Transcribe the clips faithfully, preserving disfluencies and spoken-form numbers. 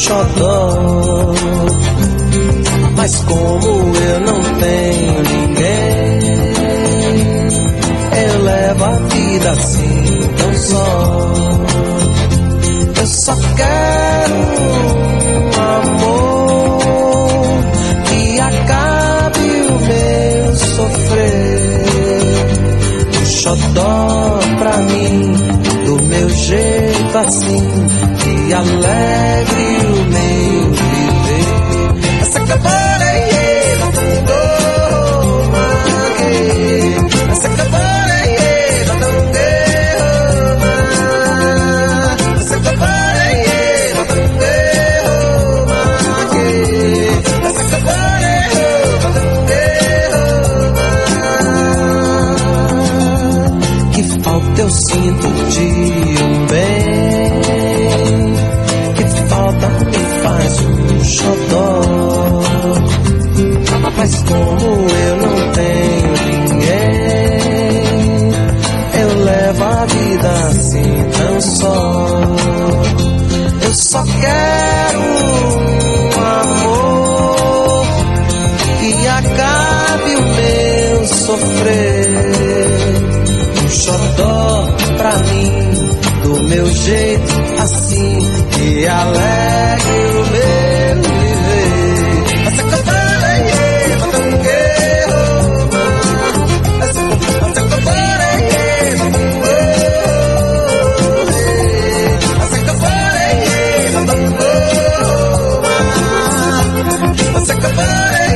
xodó. Mas como eu não tenho ninguém, eu levo a vida assim tão só. Eu só quero um amor que acabe o meu sofrer. Um xodó pra mim, do meu jeito assim, que alegre o meu viver. Essa cabana é eu, essa cabana é eu, essa cabana é eu, essa cabana é eu. Que falta eu sinto de um bem, que falta me faz um xodó. Mas como eu não tenho ninguém, eu levo a vida assim tão só. Eu só quero um amor que acabe o meu sofrer. Um xodó pra mim, do meu jeito assim, que alegre o meu viver. Essa cabana é eu, essa cabana é eu, essa cabana é eu, essa cabana é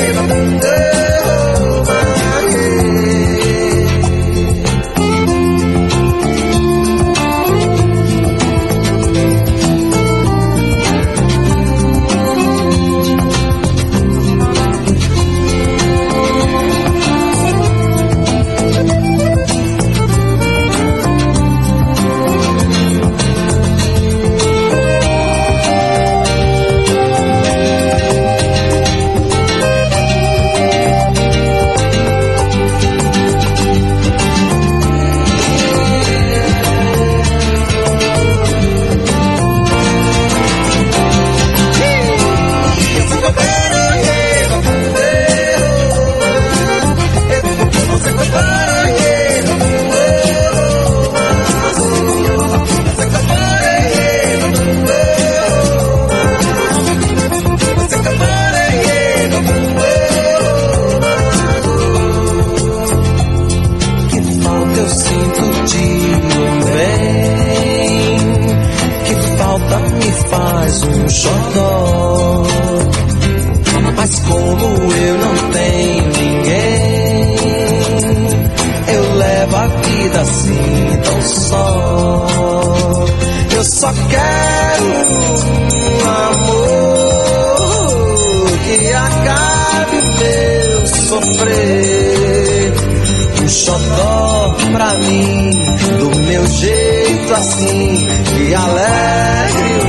um xodó. Mas como eu não tenho ninguém, eu levo a vida assim tão só. Eu só quero um amor que acabe o meu sofrer. Um xodó pra mim, do meu jeito assim, que alegre